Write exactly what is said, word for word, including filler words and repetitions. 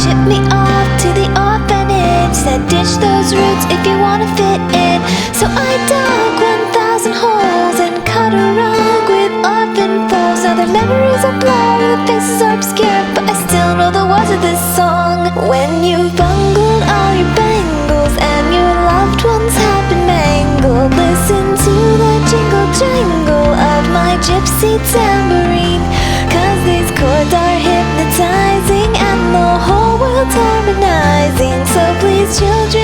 shipped me off to the orphanage. Said ditch those roots if you wanna fit in. So I dug one thousand holes and cut a rug with orphan foals. Now their memories are blurred and their faces are obscure, but I still know the words of this song. When you've bungled all your bangles and your loved ones have been mangled, listen to the jingle jangle of my gypsy tambourine. Cause these chords are hypnotizing and the whole world's harmonizing. So please children,